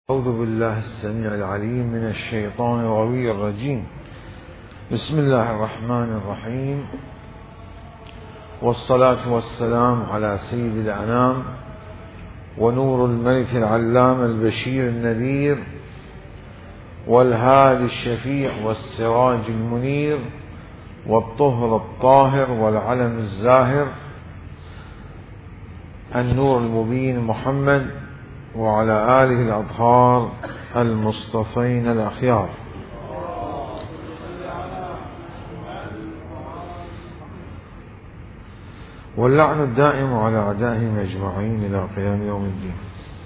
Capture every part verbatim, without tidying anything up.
أعوذ بالله السميع العليم من الشيطان الغوي الرجيم. بسم الله الرحمن الرحيم، والصلاة والسلام على سيد الأنام ونور الملك العلام البشير النذير والهادي الشفيع والسراج المنير والطهر الطاهر والعلم الزاهر النور المبين محمد وعلى آله الأطهار المصطفين الأخيار. واللعن الدائم على أعدائهم أجمعين إلى قيام يوم الدين.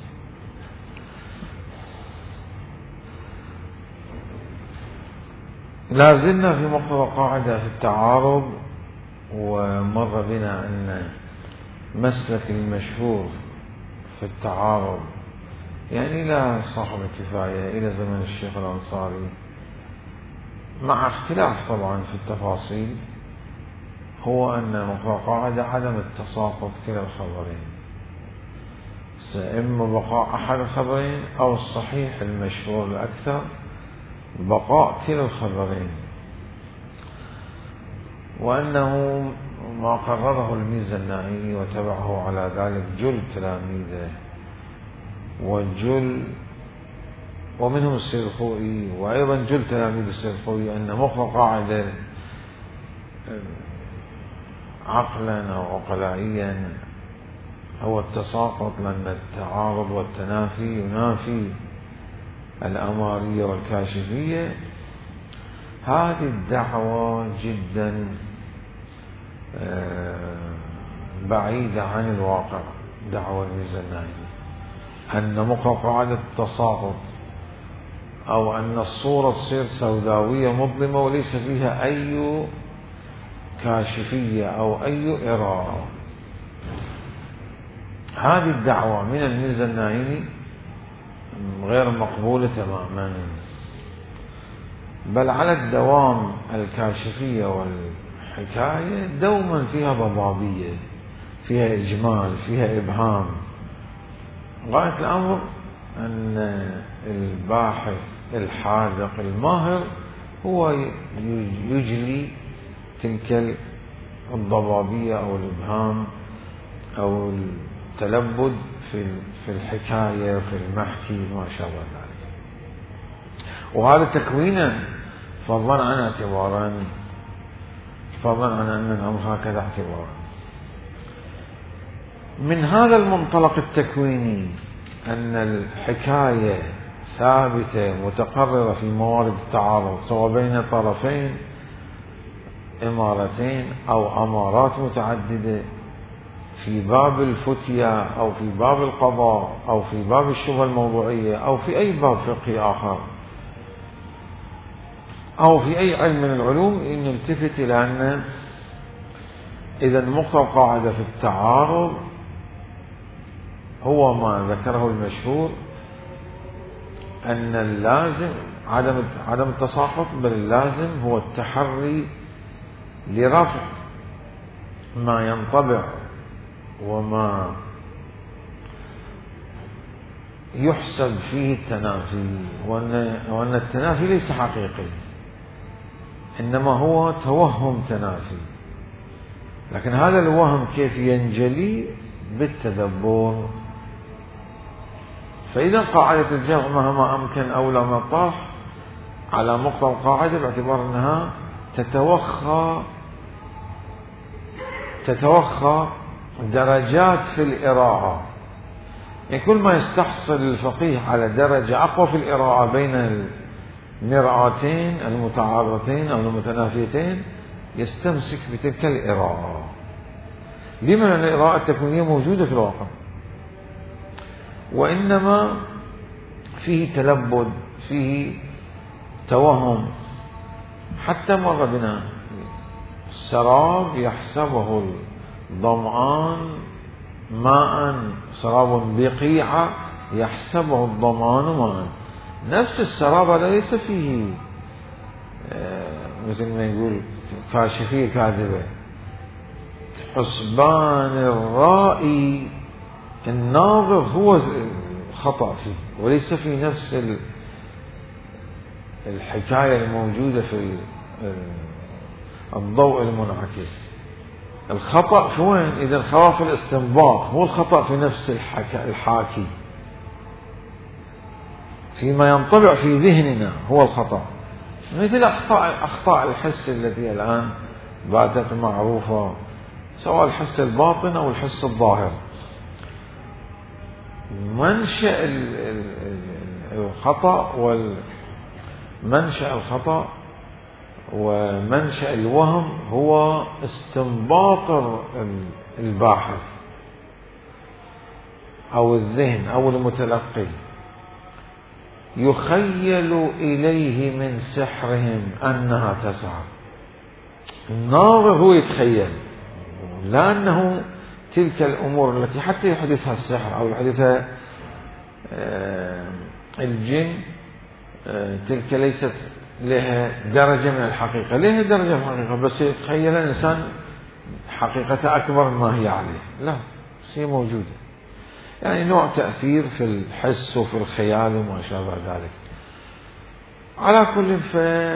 لا زلنا في مقتضى قاعدة في التعارض، ومر بنا أن مسلك المشهور في التعارض يعني لا صاحب الكفاية إلى زمن الشيخ الأنصاري، مع اختلاف طبعا في التفاصيل، هو أن قاعدة عدم التساقط كلا الخبرين، إما بقاء أحد الخبرين أو الصحيح المشهور الأكثر بقاء كلا الخبرين، وأنه ما قرره الميزاني وتبعه على ذلك جل تلاميذه وجل ومنهم السيد الخوئي وأيضا جل تلاميذ السيد الخوئي، أن مقتضى قاعدة عقلا أو عقلائيا هو التساقط، لأن التعارض والتنافي ينافي الأمارية والكاشفية. هذه الدعوة جدا بعيدة عن الواقع، دعوة الميزاني أن مقتضى قاعدة التساقط أو أن الصورة تصير سوداوية مظلمة وليس فيها أي كاشفية أو أي إرادة. هذه الدعوة من الميزاني غير مقبولة تماما، بل على الدوام الكاشفية والحكاية دوما فيها ضبابية، فيها إجمال، فيها إبهام. غاية الأمر أن الباحث الحاذق الماهر هو يجلي تلك الضبابية أو الإبهام أو التلبد في في الحكاية في المحكي ما شابه ذلك، وهذا تكوينا فضلا عن اعتبارا، فضلا عن أن الأمر هكذا اعتبارا. من هذا المنطلق التكويني أن الحكاية ثابتة متقررة في موارد التعارض سواء بين طرفين إمارتين أو أمارات متعددة في باب الفتية أو في باب القضاء أو في باب الشبهة الموضوعية أو في أي باب فقهي آخر أو في أي علم من العلوم، إن نلتفت إلى أن إذا مقتضى قاعدة في التعارض هو ما ذكره المشهور أن اللازم عدم عدم التساقط، بل اللازم هو التحري لرفع ما ينطبع وما يحسب فيه التنافي، وأن, وأن التنافي ليس حقيقي إنما هو توهم تنافي، لكن هذا الوهم كيف ينجلي؟ بالتدبر. فإذا قاعدة الجمع مهما أمكن أولى ما طاح على مقتضى القاعدة باعتبار أنها تتوخى تتوخى درجات في الإراءة، يعني كل ما يستحصل الفقيه على درجة أقوى في الإراءة بين المرآتين المتعارضتين أو المتنافيتين يستمسك بتلك الإراءة. لما؟ أن الإراءة التكوينية موجودة في الواقع، وإنما فيه تلبد، فيه توهم. حتى مر بنا السراب يحسبه الظمآن ماء، سراب بقيعة يحسبه الظمآن ماء. نفس السراب هذا ليس فيه مثل ما يقول كاشفية كاذبة. حسبان الرائي الناظر هو خطأ فيه، وليس في نفس الحكاية الموجودة في الضوء المنعكس. الخطأ في وين؟ إذا الخطأ في الاستنباط، مو الخطأ في نفس الحاكي. فيما ينطبع في ذهننا هو الخطأ، مثل أخطاء أخطاء الحس التي الآن باتت معروفة، سواء الحس الباطن أو الحس الظاهر. منشأ الخطأ والمنشأ الخطأ ومنشأ الوهم هو استنباط الباحث أو الذهن أو المتلقي، يخيل إليه من سحرهم أنها تسعى. الناظر هو يتخيل، لأنه تلك الأمور التي حتى يحدثها السحر أو يحدثها الجن تلك ليست لها درجة من الحقيقة، لها درجة من الحقيقة، بس يتخيل الإنسان حقيقة أكبر مما هي عليه. لا، هي موجودة، يعني نوع تأثير في الحس وفي الخيال وما شابه ذلك. على كل ف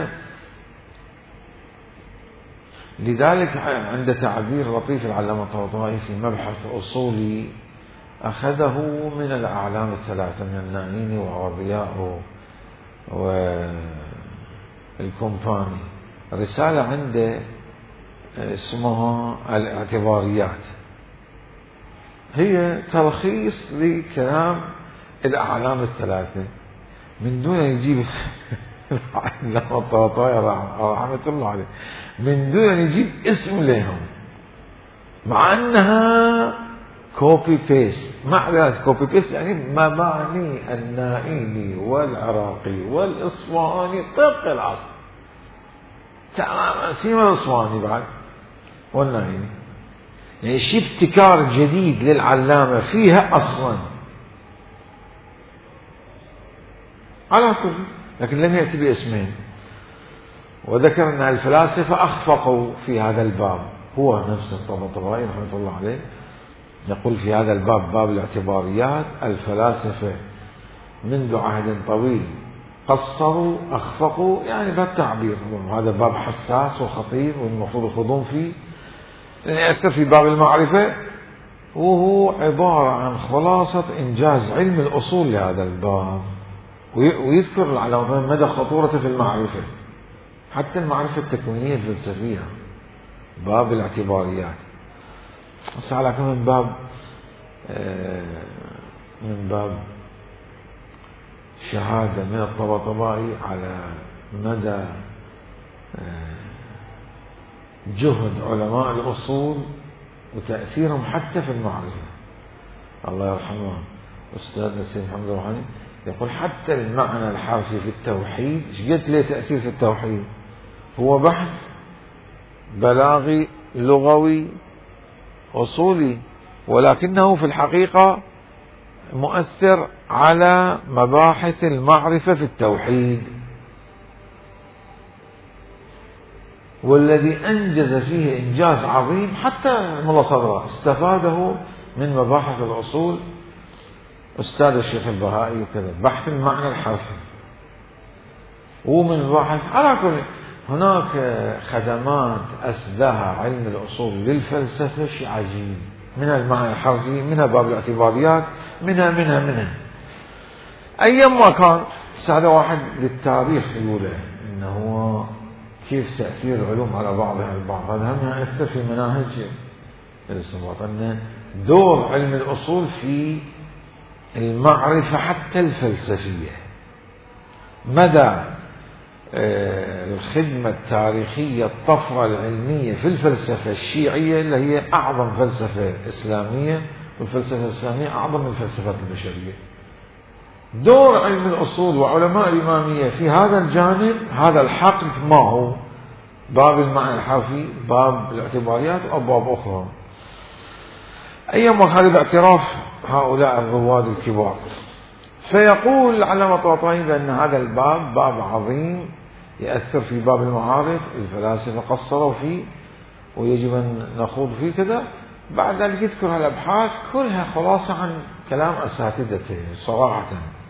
لذلك عند تعبير لطيف العلامة الطباطبائي في مبحث أصولي أخذه من الأعلام الثلاثة، من النائين وعربياء والكومباني، رسالة عنده اسمها الاعتباريات، هي تلخيص لكلام الأعلام الثلاثة من دون أن يجيب العلامة الطباطبائي رحمة الله عليه من دون أن يجيب اسم لهم، مع أنها كوبي بيست. معنى كوبي بيست يعني مباني النائيني والعراقي والإصفهاني طبق الأصل تماما، سيما الإصفهاني بعد والنائيني، يعني شيء ابتكار جديد للعلامة فيها أصلا على كل، لكن لم يأتي باسمين. وذكر أن الفلاسفة أخفقوا في هذا الباب، هو نفس الطباطبائي رحمة الله عليه يقول في هذا الباب، باب الاعتباريات، الفلاسفة منذ عهد طويل قصروا أخفقوا، يعني بالتعبير هذا باب حساس وخطير والمفروض يخوضون فيه، يأثر في باب المعرفة، وهو عبارة عن خلاصة إنجاز علم الأصول لهذا الباب، ويذكر على مدى خطورته في المعرفة، حتى المعرفة التكوينية الفلسفية، باب الاعتباريات. بس على كم باب من باب شهادة من الطباطبائي على مدى جهد علماء الأصول وتأثيرهم حتى في المعرفة. الله يرحمه أستاذنا السيد محمد الروحاني يقول حتى المعنى الحرفي في التوحيد قد له تأثير في التوحيد، هو بحث بلاغي لغوي أصولي، ولكنه في الحقيقة مؤثر على مباحث المعرفة في التوحيد، والذي أنجز فيه إنجاز عظيم حتى ملا صدره استفاده من مباحث الأصول أستاذ الشيخ البهائي وكذا، بحث المعنى الحرفي ومن بحث. على كل هناك خدمات أسداها علم الأصول للفلسفة شيء عجيب، من المعنى الحرفي، منها باب الاعتباريات، منها منها منها أيما كان. هذا واحد للتاريخ يقوله إنه كيف تأثير العلوم على بعضها البعض، هذا هم يأثر في مناهج الاستنباط، أن دور علم الأصول في المعرفة حتى الفلسفية، مدى الخدمة التاريخية، الطفرة العلمية في الفلسفة الشيعية اللي هي أعظم فلسفة إسلامية، والفلسفة الإسلامية أعظم من الفلسفات البشرية. دور علم الأصول وعلماء الإمامية في هذا الجانب، هذا الحقل ما هو باب المعنى الحرفي، باب الاعتباريات، أو باب أخرى. أيما هذا باعتراف هؤلاء الرواد الكبار. فيقول العلامة الطباطبائي بأن هذا الباب باب عظيم يأثر في باب المعارف، الفلاسفة قصروا فيه ويجب أن نخوض فيه كذا، بعد ذلك يذكر الأبحاث كلها خلاصة عن كلام أساتذته صراحة.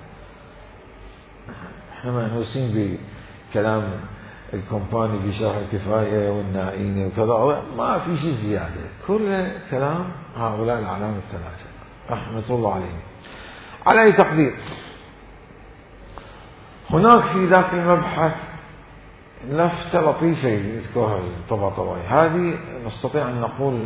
احنا مهووسين بكلام الكومباني في شرح الكفاية والنائين وكذا، ما في شيء زيادة، كل كلام هؤلاء الأعلام الثلاثة رحمة الله عليهم. على أي تقدير، هناك في ذاك المبحث لفتة لطيفة يذكرها الطباطبائي، هذه نستطيع أن نقول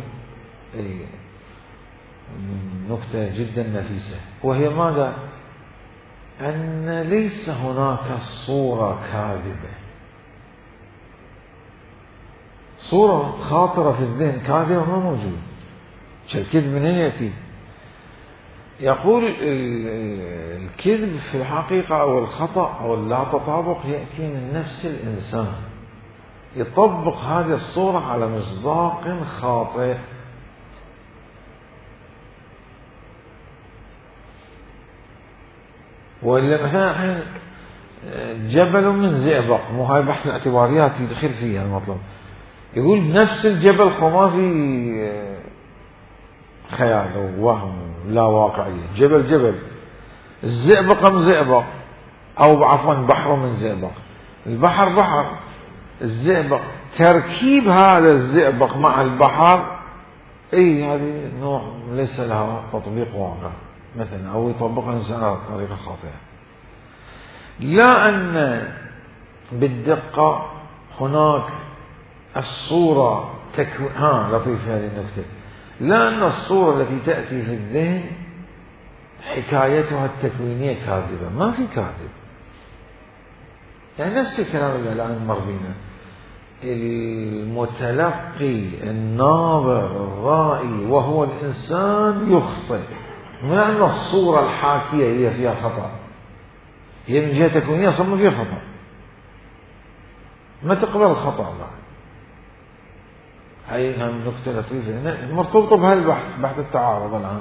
نكتة جدا نفيسة، وهي ماذا؟ أن ليس هناك صورة كاذبة، صورة خاطرة في الذهن كاذبة ما موجود. الكذب منين يأتي؟ يقول الكذب في الحقيقة أو الخطأ أو اللا تطابق يأتي من نفس الإنسان، يطبق هذه الصورة على مصداق خاطئ. وإلا مثلا الحين جبل من زئبق، مو هاي بحث الاعتباريات يدخل فيها المطلب، يقول نفس الجبل ما في خيال ووهم لا واقعية، جبل جبل، الزئبق من زئبق، أو عفوا بحر من زئبق، البحر بحر، الزئبق تركيب هذا الزئبق مع البحر، اي هذه نوع ليس لها تطبيق واقع مثلا، او يطبقها الانسان على طريقه خاطئه. لا ان بالدقه هناك الصوره تكوين، ها لطيفه هذه النكته، لا ان الصوره التي تاتي في الذهن حكايتها التكوينيه كاذبه، ما في كاذب. يعني نفس الكلام اللي الان مر بينا، المتلقي الناظر الرائي وهو الإنسان يخطئ، من أن الصورة الحاكية هي فيها خطأ، هي من جهة تكوينية صار فيها خطأ، ما تقبل الخطأ بعد. هاي هم نكتة لطيفة مرتبطة بهالبحث، بحث التعارض الآن.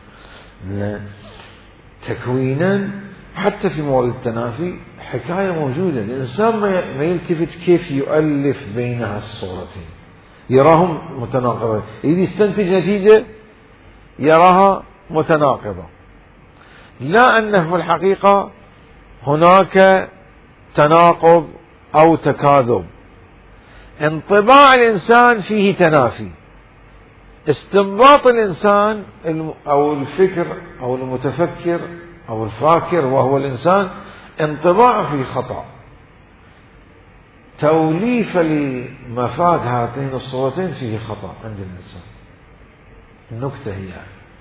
تكوينا حتى في مواد التنافي حكاية موجودة، الإنسان ما يلتفت كيف يؤلف بينها الصورتين، يراهم متناقضة، إذا يستنتج نتيجة يراها متناقضة. لا أنه في الحقيقة هناك تناقض أو تكاذب، انطباع الإنسان فيه تنافي، استنباط الإنسان أو الفكر أو المتفكر أو الفاكر وهو الإنسان انطباع في خطأ، توليف لمفاد هاتين الصورتين فيه خطأ عند الإنسان. النكتة هي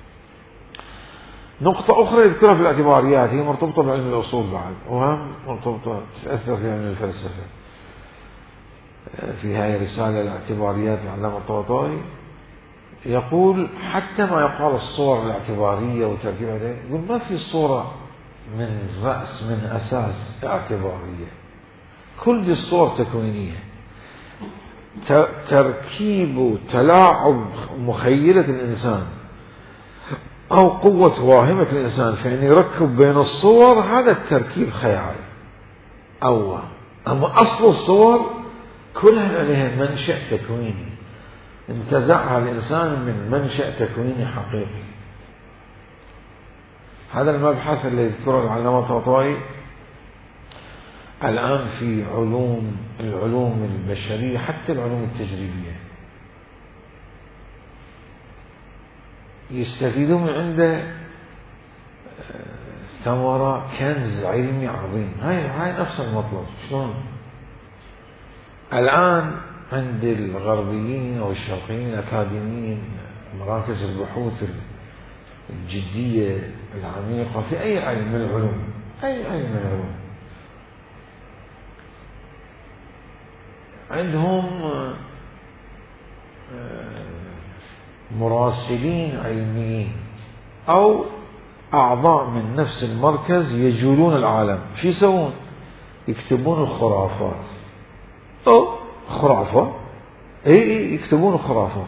نقطة أخرى يذكرها في الاعتباريات، هي مرتبطة بعلم الأصول بعد، وهم مرتبطة تأثر في علم الفلسفة. في هذه الرسالة الاعتباريات العلامة الطباطبائي يقول حتى ما يقال الصور الاعتبارية وتركيبها، يقول ما في صورة من رأس من أساس اعتبارية، كل دي الصور تكوينية، تركيب تلاعب مخيلة الإنسان أو قوة واهمة الإنسان فإن يركب بين الصور، هذا التركيب خيال أو أما أصل الصور كلها لها منشأ تكويني، انتزعها الإنسان من منشأ تكويني حقيقي. هذا المبحث اللي يذكره العلامة الطباطبائي الآن في علوم العلوم البشرية، حتى العلوم التجريبية يستفيدون من عنده ثمرة كنز علمي عظيم. هاي هاي نفس المطلب. شلون الآن عند الغربيين أو الشرقيين الأكاديميين مراكز البحوث الجدية العميقة في أي علم من العلوم، أي علم من العلوم، عندهم مراسلين علميين أو أعضاء من نفس المركز يجولون العالم. شو يسوون؟ يكتبون الخرافات. أو خرافة، إيه يكتبون الخرافات.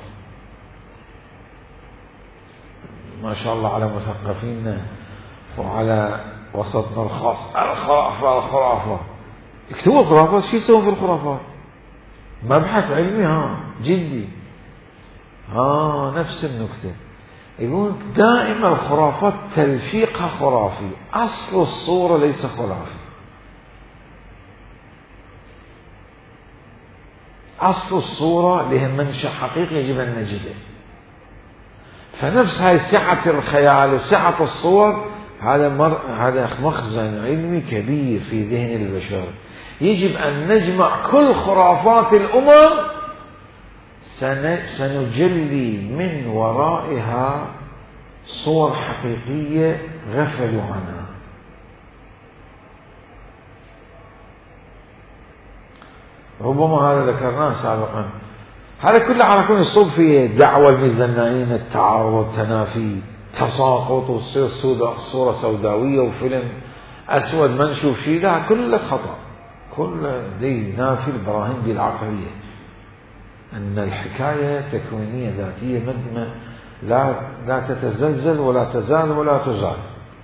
ما شاء الله على مثقفينا وعلى وسطنا الخاص، الخرافة الخرافة يكتبون الخرافات. شو يسوون في الخرافات؟ مبحث علمي ها جدي، ها نفس النكتة. يقول دائما الخرافات تلفيقها خرافي، أصل الصورة ليس خرافي، أصل الصورة لها منشأ حقيقي يجب أن نجده. فنفس هاي سعة الخيال وسعة الصور، هذا مر... هذا مخزن علمي كبير في ذهن البشر. يجب أن نجمع كل خرافات الأمم، سن... سنجلي من ورائها صور حقيقية غفلوا عنها. ربما هذا ذكرناه سابقا. هذا كله على كل يصب فيه دعوة الميزانيين، التعارض والتنافي، تساقط وتصير صورة سوداوية وفيلم أسود ما نشوف شيء. لا، كله خطأ، كله دي نافي البراهين دي العقلية، أن الحكاية تكوينية ذاتية مدمة، لا لا تتزلزل ولا تزال ولا تزال،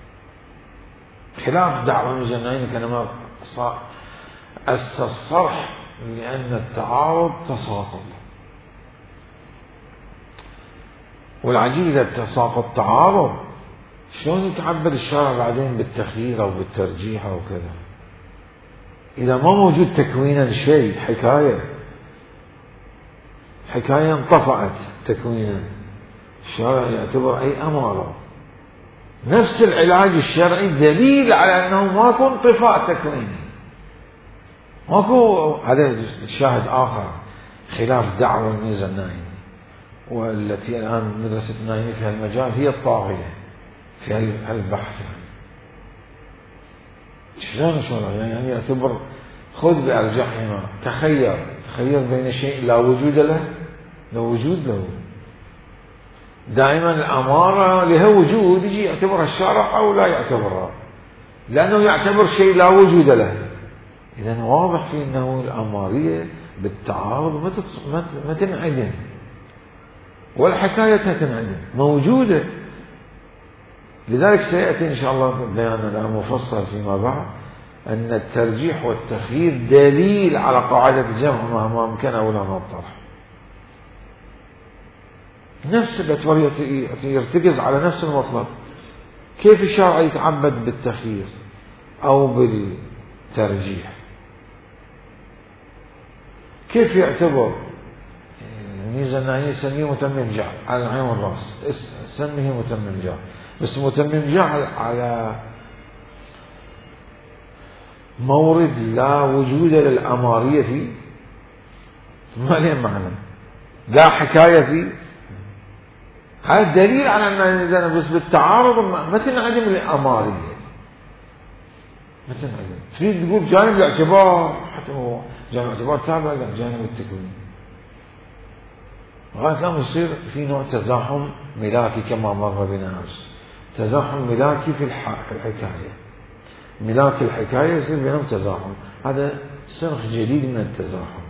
خلاف دعوة الميزانيين كما أسس الصرح، لأن التعارض تساقط. والعجيب إذا تساقط تعارض شلون يتعبر الشارع بعدين بالتخيير أو بالترجيح أو كذا؟ إذا ما موجود تكوينا شيء، حكاية حكاية انطفأت تكوينا، الشارع يعتبر أي أمارة. نفس العلاج الشرعي دليل على أنه ماكو انطفاء تكويني، ماكو. هذا شاهد آخر خلاف دعوة الميزة النايمي، والتي الآن مدرسة النايمي في هالمجال هي الطاغية في هالبحث. شلون شلون يعني يعتبر خذ بأرجحهما، تخير تخير بين شيء لا وجود له لا وجود له. دائما الأمارة لها وجود، يجي يعتبرها الشارع أو لا يعتبرها، لأنه يعتبر شيء لا وجود له. إذن واضح في أنه الأمارية بالتعارض ما تنعدم، والحكاية تنعدم موجودة. لذلك سيأتي إن شاء الله بيانا مفصل فيما بعد أن الترجيح والتخيير دليل على قاعدة الجمع مهما أمكن أو لا الطرح. نفس الأتوار يرتكز على نفس المطلب. كيف الشارع يتعبد بالتخيير أو بالترجيح؟ كيف يعتبر الميزة النهائية يسميه متمم جعل على العين والراس، سميه متمم جعل، بس متمم جعل على مورد لا وجود للأمارية فيه، ما له معنى، لا حكاية فيه. هذا دليل على أن بس بالتعارض ما تنعدم الأمارية، ما تنعدم. تريد تقول جانب الاعتبار، حتى هو جانب الاعتبار تابع لجانب التكوين، لغاية لما يصير في نوع تزاحم ملاكي كما مر بنا أمس. تزاحم ملاكي في الحكاية، ملاك الحكاية يصير بينهم تزاحم. هذا صنف جديد من التزاحم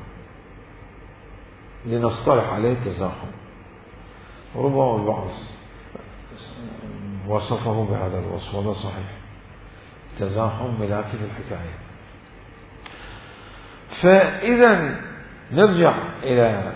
لنصطلح عليه تزاحم. ربما البعض وصفه بهذا الوصف، وهذا صحيح، تزاحم ملاكي في الحكاية. فإذا نرجع إلى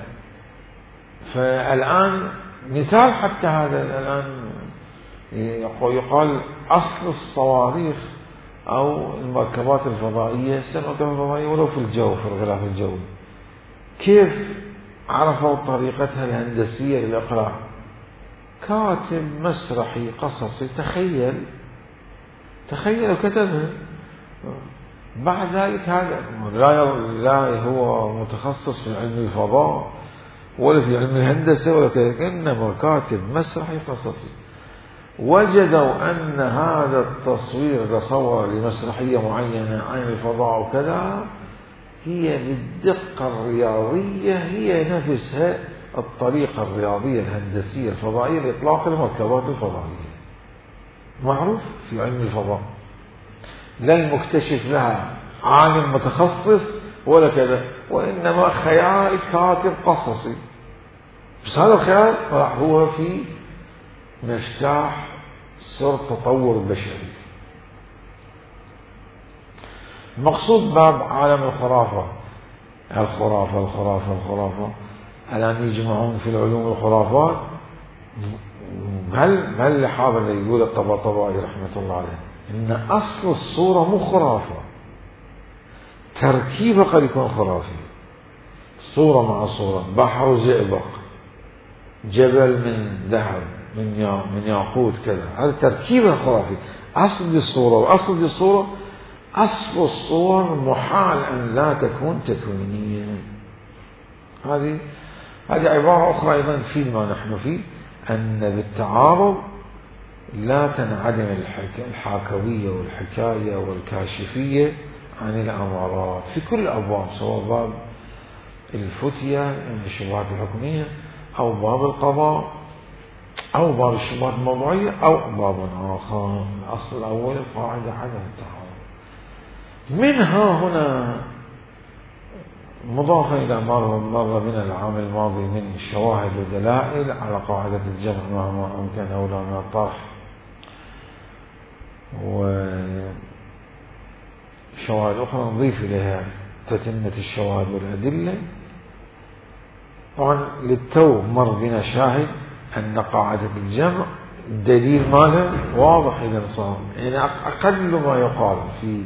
فالآن مثال حتى هذا الآن يقال أصل الصواريخ أو المركبات الفضائية، المركبات الفضائية ولو في الجو، في الغلاف الجوي، كيف عرفوا طريقتها الهندسية للإقلاع؟ كاتب مسرحي قصصي تخيل تخيل وكتبها. بعد ذلك هذا لا لا هو متخصص في علم الفضاء ولا في علم الهندسة ولا كذا، إنما كاتب مسرحي قصصي. وجدوا أن هذا التصوير تصور لمسرحية معينة عن الفضاء وكذا هي بالدقة الرياضية هي نفسها الطريقة الرياضية الهندسية الفضائية لإطلاق المركبات الفضائية، معروف في علم الفضاء. لا المكتشف لها عالم متخصص ولا كذا، وإنما خيال كاتب قصصي. بس هذا الخيال هو في مفتاح سر تطور البشري. المقصود باب عالم الخرافة الخرافة الخرافة الخرافة على أن يجمعون في العلوم والخرافات. هل هل هذا اللي يقول الطباطبائي رحمة الله عليه إن أصل الصورة مو خرافة، تركيبه قد يكون خرافي، صورة مع صورة، بحر زئبق، جبل من ذهب، من من ياقوت كذا، هذا تركيبه خرافي. أصل الصورة وأصل الصورة أصل الصور محال أن لا تكون تكوينية. هذه هذه عبارة أخرى أيضا في ما نحن فيه، أن بالتعارض لا تنعدم الحاكوية والحكاية والكاشفية عن الأمارات في كل الأبواب، سواء باب الفتية من الشبهات الحكمية أو باب القضاء أو باب الشبهات الموضوعية أو باب آخر. الأصل الأول القاعدة عدم التعارض. منها هنا مضافا إلى مر مر من العام الماضي من شواهد ودلائل على قاعدة الجمع مهما أمكن أولى من الطرح، وشواهد أخرى نضيف إليها تتمة الشواهد والأدلة. طبعا للتو مر بنا شاهد أن قاعدة الجمع الدليل ماله واضح إذا صار، يعني أقل ما يقال في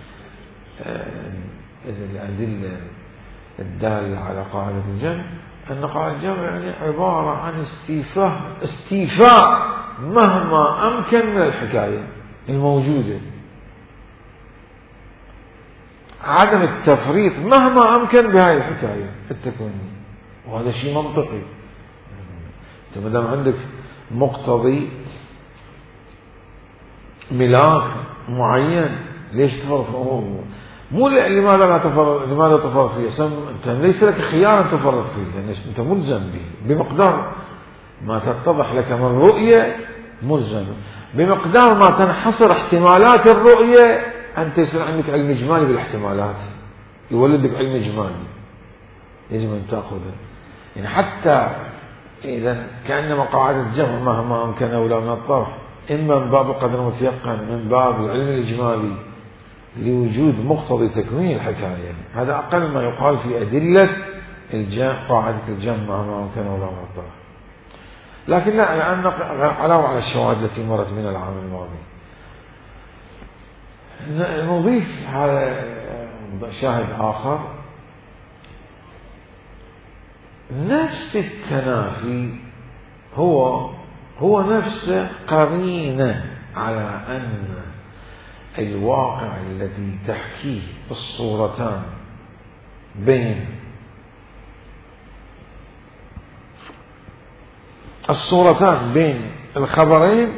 الأدلة الدالة على قاعدة الجمع أن قاعدة الجمع يعني عبارة عن استيفاء استيفاء مهما أمكن من الحكاية الموجودة، عدم التفريط مهما أمكن بهاي الحكاية التكوينية، وهذا شيء منطقي. أنت ما دام عندك مقتضي ملاك معين ليش تفرط أمور؟ مو لماذا لا تفرط، لماذا تفرط فيه؟ أنت ليس لك خيار أن تفرط فيه، لأن أنت ملزم به بمقدار ما تتضح لك من رؤية، ملزم بمقدار ما تنحصر احتمالات الرؤية. أنت يصير عندك علم إجمالي بالاحتمالات، يولدك علم إجمالي يجب أن تأخذه. يعني حتى إذا كأنما قاعدة الجمع مهما أمكن أولى من الطرح، إما من باب القدر المتيقن من باب العلم الإجمالي لوجود مقتضي تكوين الحكاية. هذا أقل ما يقال في أدلة الجمع، قاعدة الجمع مهما أمكن أولى من الطرح. لكن لا، لأن علاوة على الشواهد التي مرت من العام الماضي نضيف هذا شاهد آخر. نفس التنافي هو هو نفسه قرينة على أن الواقع الذي تحكيه الصورتان بين الصورتان بين الخبرين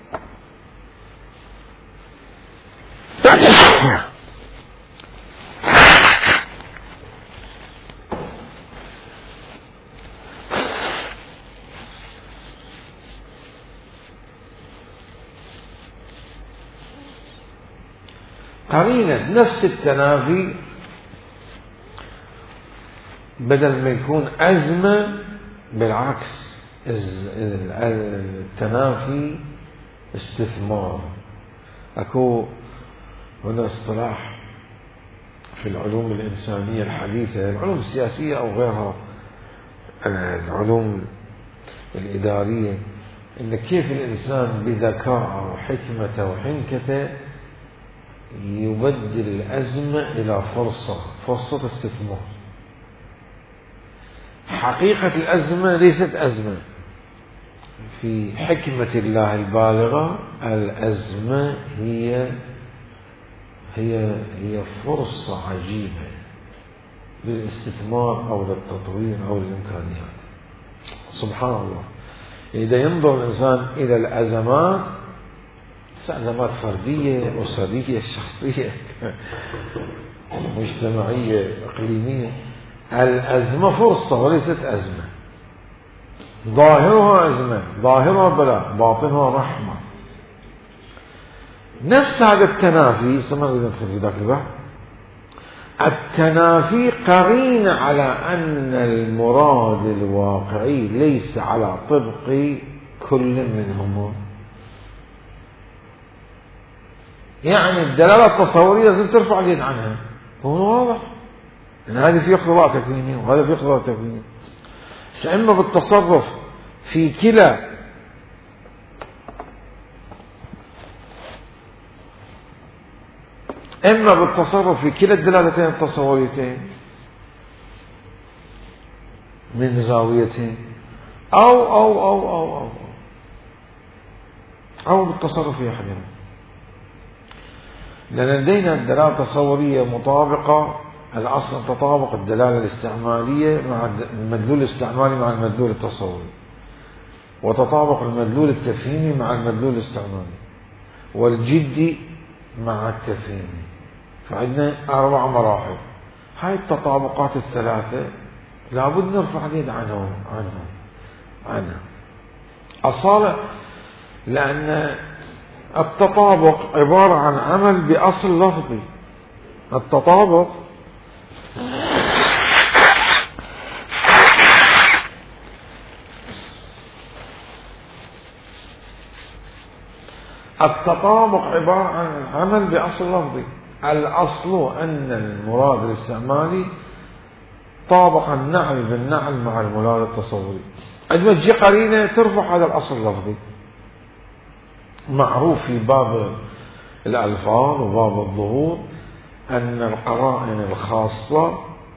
قرينة نفس التنافي، بدل ما يكون أزمة بالعكس التنافي استثمار. أكو هنا اصطلاح في العلوم الإنسانية الحديثة، العلوم السياسية أو غيرها، العلوم الإدارية، إن كيف الإنسان بذكاء وحكمة وحنكته يبدل الأزمة إلى فرصة، فرصة استثمار. حقيقة الأزمة ليست أزمة، في حكمة الله البالغة الأزمة هي هي هي فرصة عجيبة للاستثمار أو للتطوير أو للإمكانيات. سبحان الله، إذا ينظر الإنسان إلى الأزمات، أزمات فردية أسرية شخصية مجتمعية إقليمية، الأزمة فرصة وليست أزمة. ظاهرها أزمة، ظاهرها بلاء، باطنها رحمة. نفس هذا التنافي سمعنا في ذاك البحث، التنافي قرين على أن المراد الواقعي ليس على طبق كل منهما. يعني الدلالة التصورية لازم ترفع اليد عنها، هو واضح ان هذه في اقتضاء تكويني وهذا في اقتضاء تكويني. إما بالتصرف في كلا إما بالتصرف في كلا الدلالتين التصوريتين من زاويتين أو أو أو أو أو أو بالتصرف في أحدهم، لأن لدينا الدلالة التصورية مطابقة، الأصل تطابق الدلالة الاستعمالية مع المدلول الاستعمالي مع المدلول التصوري، وتطابق المدلول التفهيمي مع المدلول الاستعمالي، والجدي مع التفهيمي. فعندنا أربع مراحل. هاي التطابقات الثلاثة لابد نرفع اليد عنهم عنهم عنها أصالة، لأن التطابق عبارة عن عمل بأصل لفظي. التطابق التطابق عبارة عن عمل بأصل لفظي. الأصل أن المراد الاستعمالي طابق النعل بالنعل مع المراد التصوري. عندما تجي قرينة ترفع هذا الأصل اللفظي. معروف في باب الألفاظ وباب الظهور أن القرائن الخاصة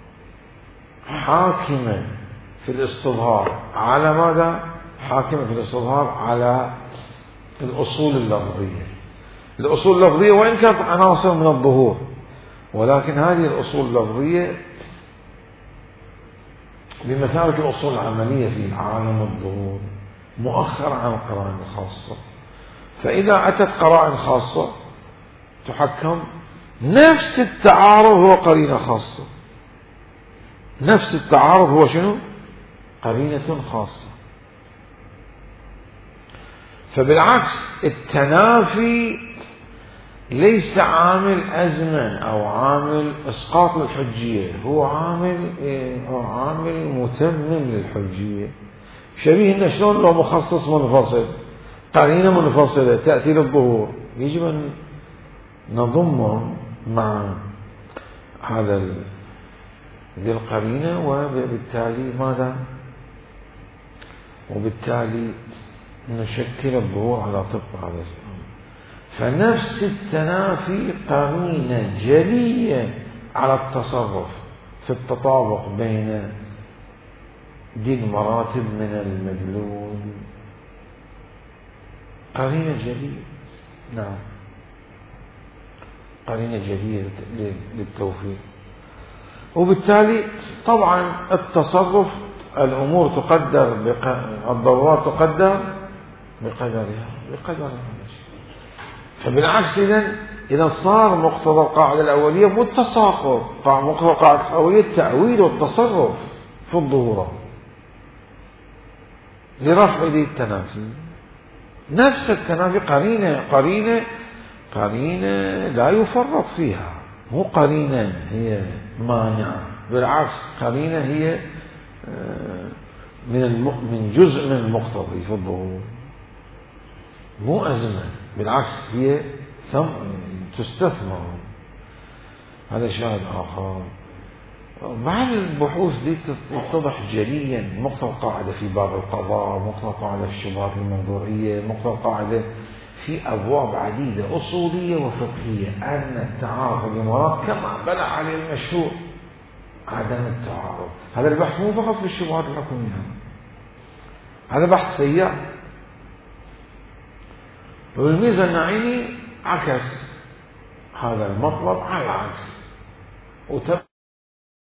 حاكمة في الاستظهار على ماذا؟ حاكمة في الاستظهار على الأصول اللفظية. الأصول اللفظية وإن كانت عناصر من الظهور، ولكن هذه الأصول اللفظية بمثابة الأصول العملية في عالم الظهور مؤخرة عن القرائن الخاصة. فإذا أتت قرائن خاصة تحكم، نفس التعارض هو قرينة خاصة. نفس التعارض هو شنو؟ قرينة خاصة. فبالعكس التنافي ليس عامل أزمة أو عامل إسقاط للحجية، هو عامل إيه؟ هو عامل متمم للحجية. شبيه إن شلون لو مخصص منفصل، قرينة منفصلة تأتي للظهور، يجب أن نضمهم مع هذا ذي القرينة، وبالتالي ماذا؟ وبالتالي نشكل الظهور على طبق هذا الشيء. فنفس التنافي قرينة جلية على التصرف في التطابق بين دي المراتب من المدلول، قرينة جلية. نعم، قرينة جلية للتوفيق. وبالتالي طبعا التصرف الأمور تقدر بق... الضرورات تقدر بقدرها بقدر هذا الشيء. فبالعكس إذن إذا صار مقتضى القاعدة الأولية مو التساقط، مقتضى القاعدة الأولية التأويل والتصرف في الظهور لرفع ذي التنافي. نفس التنافي قرينة قرينة قرينة لا يفرط فيها، مو قرينة هي مانعة، بالعكس قرينة هي من من جزء من المقتضي في الظهور، مو أزمة، بالعكس هي ثم تستثمر. هذا شاهد آخر. مع البحوث دي تتضح جليا مقتضى القاعدة في باب القضاء، مقتضى القاعدة في الشبهات المنظورية، مقتضى القاعدة في أبواب عديدة أصولية وفقهية، أن التعارض المراد كما بنى عليه المشهور عدم التعارض. هذا البحث مو فقط في الشبهات الحكمية، هذا بحث سيء. والميزة النعيمي عكس هذا المطلب على العكس وتبقى